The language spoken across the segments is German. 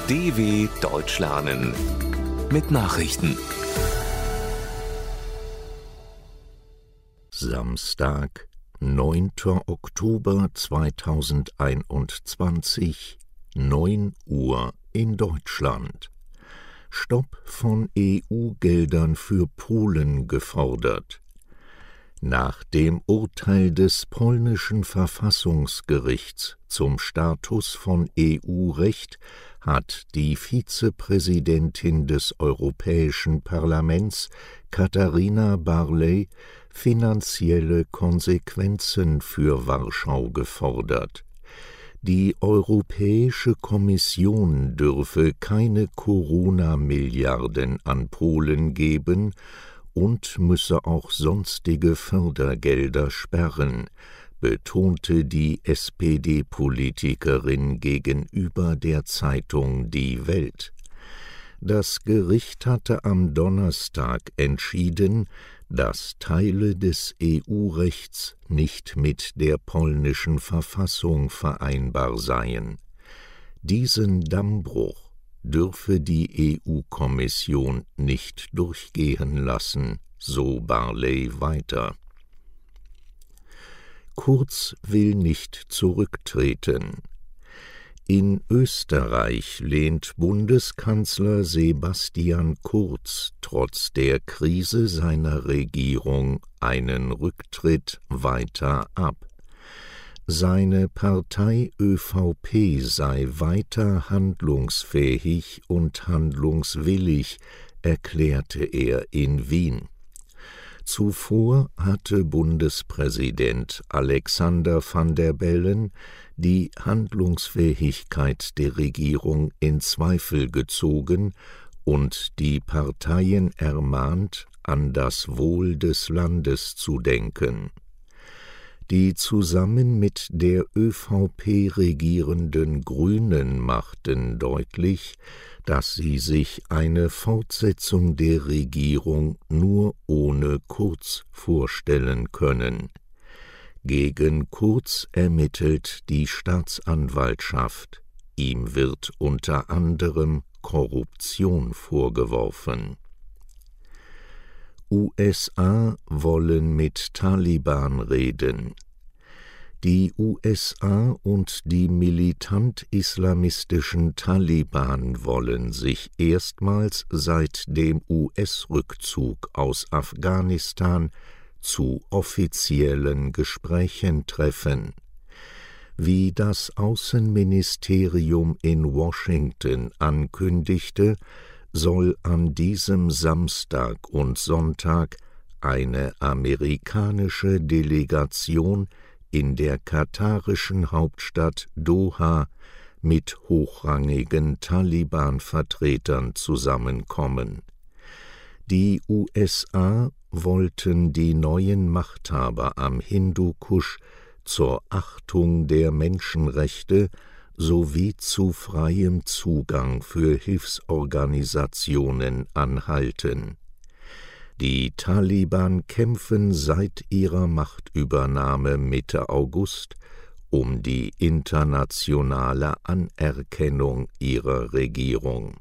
DW Deutsch lernen mit Nachrichten. Samstag, 9. Oktober 2021, 9 Uhr in Deutschland. Stopp von EU-Geldern für Polen gefordert. Nach dem Urteil des polnischen Verfassungsgerichts zum Status von EU-Recht hat die Vizepräsidentin des Europäischen Parlaments, Katharina Barley, finanzielle Konsequenzen für Warschau gefordert. Die Europäische Kommission dürfe keine Corona-Milliarden an Polen geben und müsse auch sonstige Fördergelder sperren, betonte die SPD-Politikerin gegenüber der Zeitung Die Welt. Das Gericht hatte am Donnerstag entschieden, dass Teile des EU-Rechts nicht mit der polnischen Verfassung vereinbar seien. Diesen Dammbruch dürfe die EU-Kommission nicht durchgehen lassen, so Barley weiter. Kurz will nicht zurücktreten. In Österreich lehnt Bundeskanzler Sebastian Kurz trotz der Krise seiner Regierung einen Rücktritt weiter ab. Seine Partei ÖVP sei weiter handlungsfähig und handlungswillig, erklärte er in Wien. Zuvor hatte Bundespräsident Alexander Van der Bellen die Handlungsfähigkeit der Regierung in Zweifel gezogen und die Parteien ermahnt, an das Wohl des Landes zu denken. Die zusammen mit der ÖVP regierenden Grünen machten deutlich, dass sie sich eine Fortsetzung der Regierung nur ohne Kurz vorstellen können. Gegen Kurz ermittelt die Staatsanwaltschaft. Ihm wird unter anderem Korruption vorgeworfen. USA wollen mit Taliban reden. Die USA und die militant-islamistischen Taliban wollen sich erstmals seit dem US-Rückzug aus Afghanistan zu offiziellen Gesprächen treffen. Wie das Außenministerium in Washington ankündigte, soll an diesem Samstag und Sonntag eine amerikanische Delegation in der katarischen Hauptstadt Doha mit hochrangigen Taliban-Vertretern zusammenkommen. Die USA wollten die neuen Machthaber am Hindukusch zur Achtung der Menschenrechte sowie zu freiem Zugang für Hilfsorganisationen anhalten. Die Taliban kämpfen seit ihrer Machtübernahme Mitte August um die internationale Anerkennung ihrer Regierung.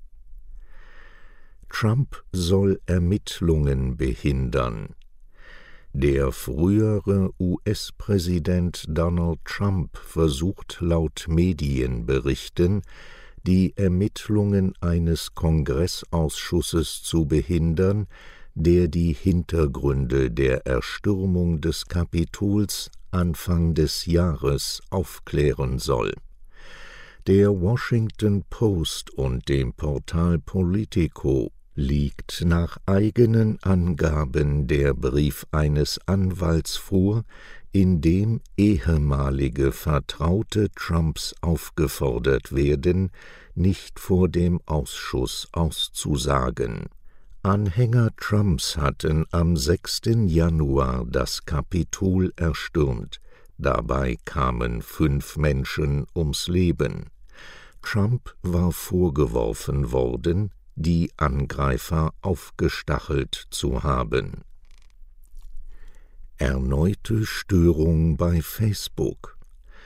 Trump soll Ermittlungen behindern. Der frühere US-Präsident Donald Trump versucht laut Medienberichten, die Ermittlungen eines Kongressausschusses zu behindern, der die Hintergründe der Erstürmung des Kapitols Anfang des Jahres aufklären soll. Der Washington Post und dem Portal Politico liegt nach eigenen Angaben der Brief eines Anwalts vor, in dem ehemalige Vertraute Trumps aufgefordert werden, nicht vor dem Ausschuss auszusagen. Anhänger Trumps hatten am 6. Januar das Kapitol erstürmt. Dabei kamen 5 Menschen ums Leben. Trump war vorgeworfen worden, die Angreifer aufgestachelt zu haben. Erneute Störung bei Facebook.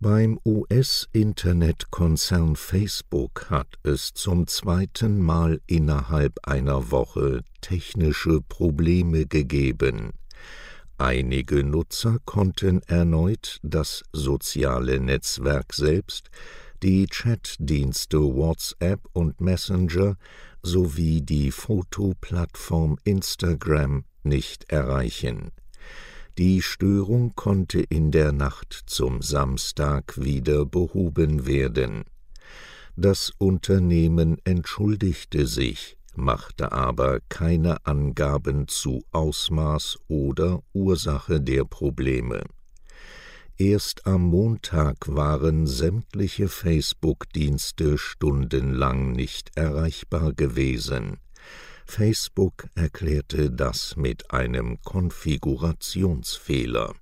Beim US-Internetkonzern Facebook hat es zum zweiten Mal innerhalb einer Woche technische Probleme gegeben. Einige Nutzer konnten erneut das soziale Netzwerk selbst, die Chatdienste WhatsApp und Messenger sowie die Fotoplattform Instagram nicht erreichen. Die Störung konnte in der Nacht zum Samstag wieder behoben werden. Das Unternehmen entschuldigte sich, machte aber keine Angaben zu Ausmaß oder Ursache der Probleme. Erst am Montag waren sämtliche Facebook-Dienste stundenlang nicht erreichbar gewesen. Facebook erklärte das mit einem Konfigurationsfehler.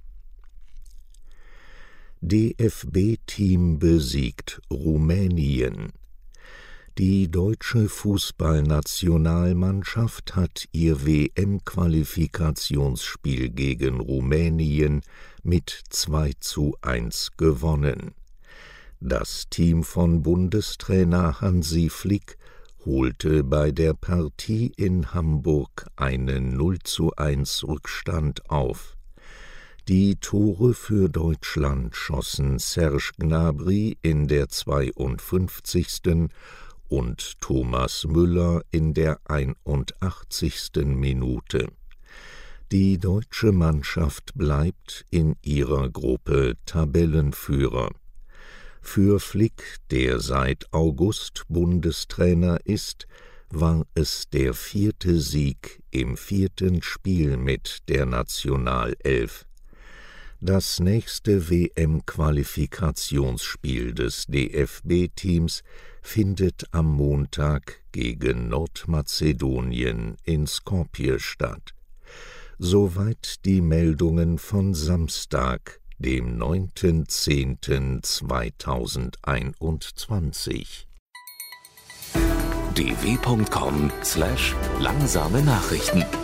DFB-Team besiegt Rumänien. Die deutsche Fußballnationalmannschaft hat ihr WM-Qualifikationsspiel gegen Rumänien mit 2:1 gewonnen. Das Team von Bundestrainer Hansi Flick holte bei der Partie in Hamburg einen 0:1 Rückstand auf. Die Tore für Deutschland schossen Serge Gnabry in der 52. und Thomas Müller in der 81. Minute. Die deutsche Mannschaft bleibt in ihrer Gruppe Tabellenführer. Für Flick, der seit August Bundestrainer ist, war es der 4. Sieg im 4. Spiel mit der Nationalelf. Das nächste WM-Qualifikationsspiel des DFB-Teams findet am Montag gegen Nordmazedonien in Skopje statt. Soweit die Meldungen von Samstag, dem 9.10.2021. dw.com/langsame Nachrichten